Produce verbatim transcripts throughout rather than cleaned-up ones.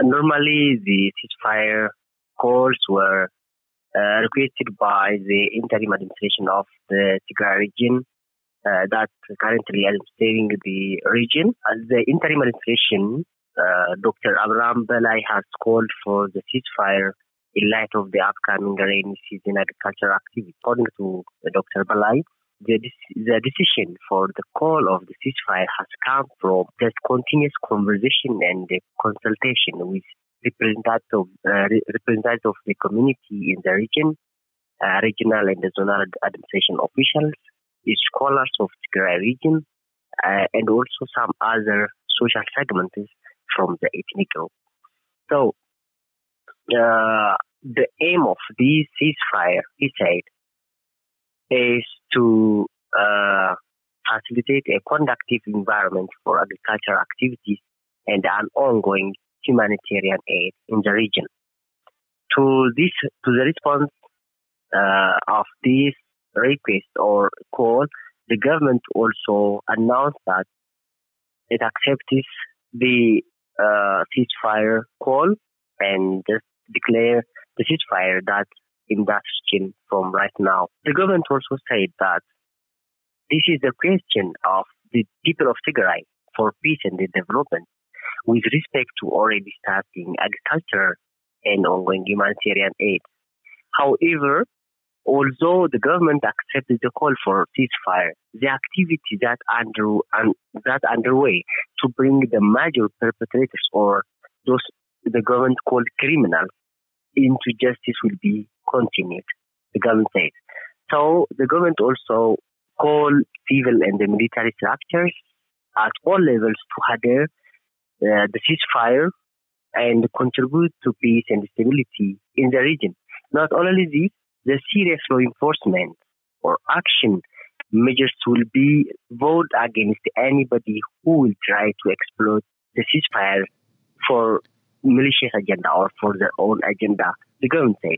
normally the ceasefire calls were uh, requested by the interim administration of the Tigray region uh, that currently administering the region. Uh, the interim administration, uh, Doctor Abraham Belay, has called for the ceasefire in light of the upcoming rainy season agricultural activity. According to Doctor Belay, the, the decision for the call of the ceasefire has come from the continuous conversation and the consultation with representatives uh, representative of the community in the region, uh, regional and zonal administration officials, scholars of the Tigray region, uh, and also some other social segments from the ethnic group. So, uh, the aim of this ceasefire, he said, is to uh, facilitate a conducive environment for agricultural activities and an ongoing humanitarian aid in the region. To this, to the response uh, of this request or call, the government also announced that it accepts the uh, ceasefire call and just declare the ceasefire that in that region from right now. The government also said that this is the question of the people of Tigray for peace and development with respect to already starting agriculture and ongoing humanitarian aid. However, although the government accepted the call for ceasefire, the activity that under and that underway to bring the major perpetrators or those the government called criminals into justice will be continued, the government said. So the government also called civil and the military structures at all levels to adhere uh, the ceasefire and contribute to peace and stability in the region. Not only this, the serious law enforcement or action measures will be vowed against anybody who will try to exploit the ceasefire for malicious agenda or for their own agenda, the government said.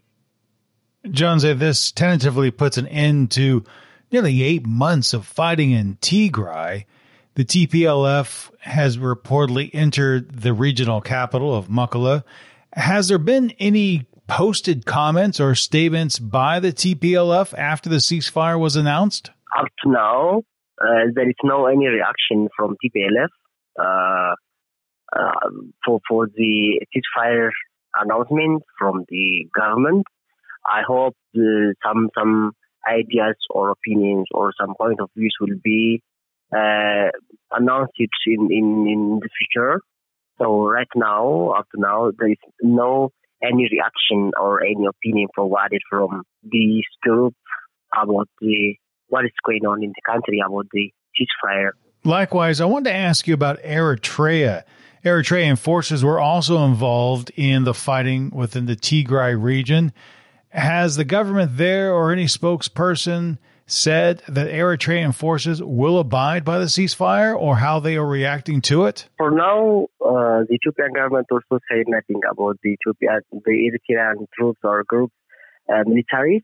Jonze, this tentatively puts an end to nearly eight months of fighting in Tigray. The T P L F has reportedly entered the regional capital of Mekelle. Has there been any posted comments or statements by the T P L F after the ceasefire was announced? Up to now, uh, there is no any reaction from T P L F uh, uh, for for the ceasefire announcement from the government. I hope uh, some some ideas or opinions or some point of views will be uh, announced in, in, in the future. So right now, up to now, there is no any reaction or any opinion provided from this group about the what is going on in the country about the ceasefire. Likewise, I wanted to ask you about Eritrea. Eritrean forces were also involved in the fighting within the Tigray region. Has the government there or any spokesperson said that Eritrean forces will abide by the ceasefire or how they are reacting to it? For now, uh, the Ethiopian government also said nothing about the Ethiopian, the Eritrean troops or groups, uh, military.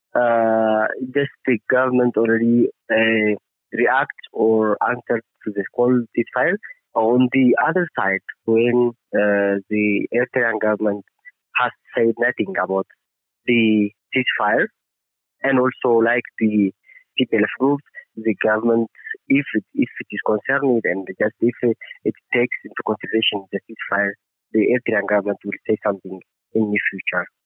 Uh, just the government already uh, react or answer to the call ceasefire. On the other side, when uh, the Eritrean government has said nothing about the ceasefire, and also like the T P L F groups, the government, if it, if it is concerned and just if it, it takes into consideration the ceasefire, the Eritrean government will say something in the future.